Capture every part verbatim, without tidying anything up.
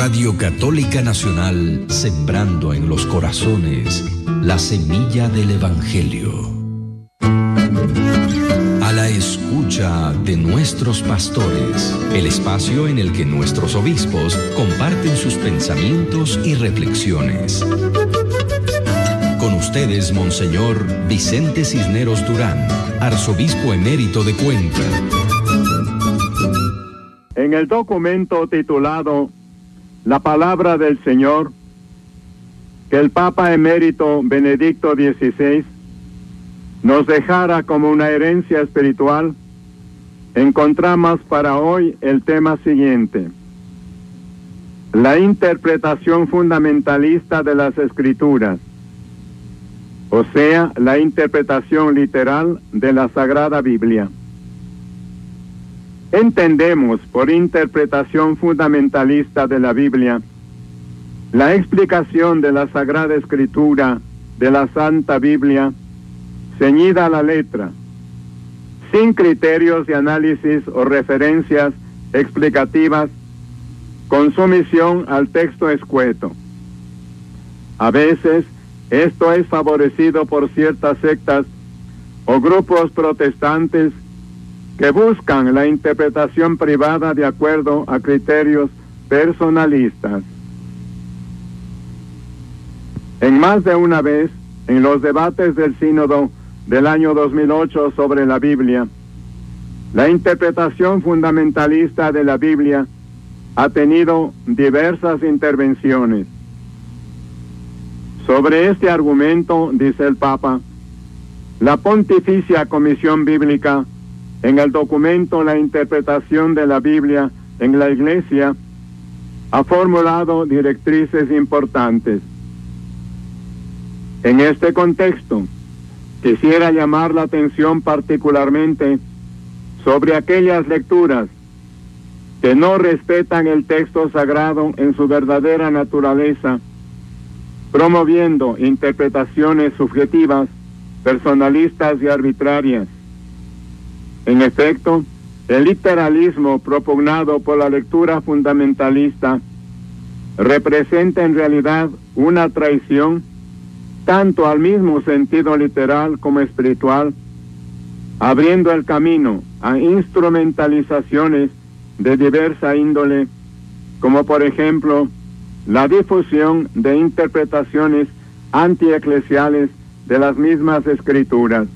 Radio Católica Nacional, sembrando en los corazones la semilla del Evangelio. A la escucha de nuestros pastores, el espacio en el que nuestros obispos comparten sus pensamientos y reflexiones. Con ustedes, Monseñor Vicente Cisneros Durán, arzobispo emérito de Cuenca. En el documento titulado La Palabra del Señor, que el Papa emérito Benedicto dieciséis nos dejara como una herencia espiritual, encontramos para hoy el tema siguiente: la interpretación fundamentalista de las Escrituras, o sea, la interpretación literal de la Sagrada Biblia. Entendemos por interpretación fundamentalista de la Biblia la explicación de la Sagrada Escritura de la Santa Biblia, ceñida a la letra, sin criterios de análisis o referencias explicativas, con sumisión al texto escueto. A veces, esto es favorecido por ciertas sectas o grupos protestantes que buscan la interpretación privada de acuerdo a criterios personalistas. En más de una vez, en los debates del Sínodo del año dos mil ocho sobre la Biblia, la interpretación fundamentalista de la Biblia ha tenido diversas intervenciones. Sobre este argumento, dice el Papa, la Pontificia Comisión Bíblica, en el documento La Interpretación de la Biblia en la Iglesia, ha formulado directrices importantes. En este contexto, quisiera llamar la atención particularmente sobre aquellas lecturas que no respetan el texto sagrado en su verdadera naturaleza, promoviendo interpretaciones subjetivas, personalistas y arbitrarias. En efecto, el literalismo propugnado por la lectura fundamentalista representa en realidad una traición tanto al mismo sentido literal como espiritual, abriendo el camino a instrumentalizaciones de diversa índole, como por ejemplo la difusión de interpretaciones antieclesiales de las mismas Escrituras.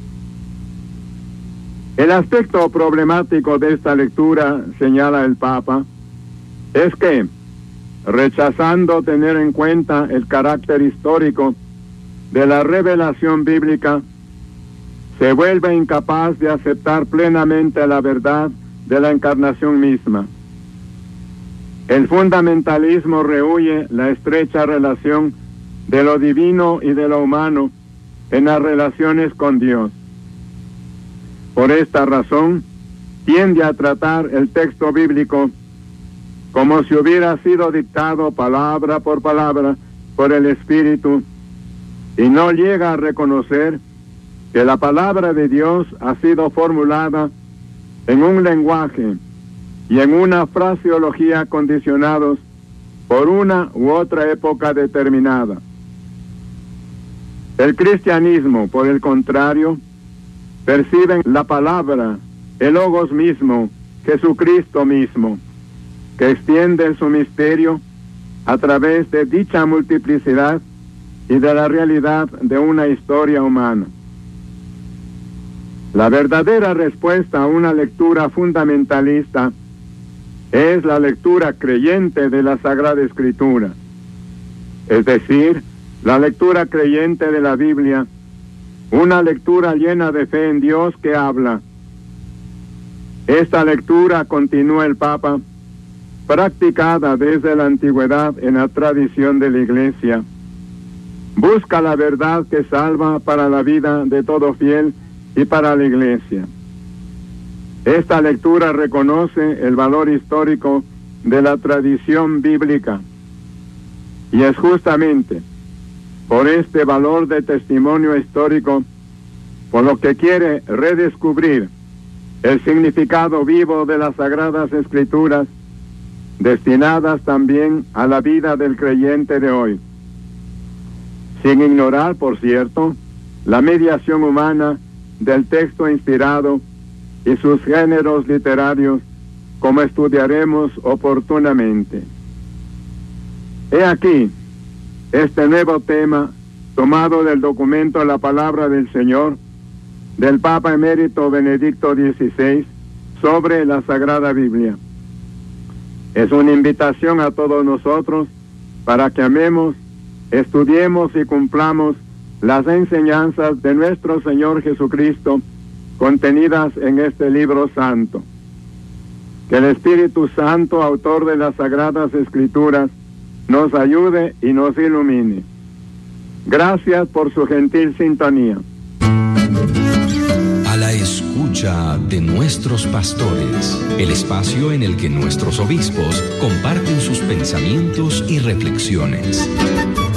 El aspecto problemático de esta lectura, señala el Papa, es que, rechazando tener en cuenta el carácter histórico de la revelación bíblica, se vuelve incapaz de aceptar plenamente la verdad de la encarnación misma. El fundamentalismo rehúye la estrecha relación de lo divino y de lo humano en las relaciones con Dios. Por esta razón, tiende a tratar el texto bíblico como si hubiera sido dictado palabra por palabra por el Espíritu, y no llega a reconocer que la palabra de Dios ha sido formulada en un lenguaje y en una fraseología condicionados por una u otra época determinada. El cristianismo, por el contrario, percibe la palabra, el Logos mismo, Jesucristo mismo, que extiende su misterio a través de dicha multiplicidad y de la realidad de una historia humana. La verdadera respuesta a una lectura fundamentalista es la lectura creyente de la Sagrada Escritura, es decir, la lectura creyente de la Biblia, una lectura llena de fe en Dios que habla. Esta lectura, continúa el Papa, practicada desde la antigüedad en la tradición de la Iglesia, busca la verdad que salva para la vida de todo fiel y para la Iglesia. Esta lectura reconoce el valor histórico de la tradición bíblica, y es justamente por este valor de testimonio histórico por lo que quiere redescubrir el significado vivo de las Sagradas Escrituras, destinadas también a la vida del creyente de hoy, sin ignorar, por cierto, la mediación humana del texto inspirado y sus géneros literarios, como estudiaremos oportunamente. He aquí este nuevo tema tomado del documento La Palabra del Señor del Papa Emérito Benedicto dieciséis sobre la Sagrada Biblia. Es una invitación a todos nosotros para que amemos, estudiemos y cumplamos las enseñanzas de nuestro Señor Jesucristo contenidas en este libro santo. Que el Espíritu Santo, autor de las Sagradas Escrituras, nos ayude y nos ilumine. Gracias por su gentil sintonía. A la escucha de nuestros pastores, el espacio en el que nuestros obispos comparten sus pensamientos y reflexiones.